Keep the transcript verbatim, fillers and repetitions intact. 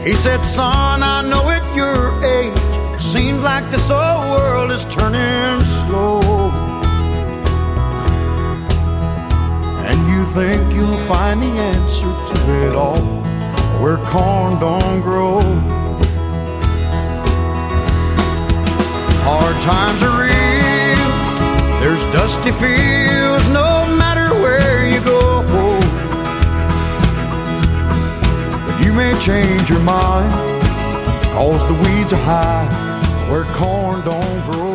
He said, son, I know at your age, seems like this old world is turning slow, and you think you'll find the answer to it all where corn don't grow. Hard times are real, there's dusty fields no matter where you go, but you may change your mind, cause the weeds are high where corn don't grow.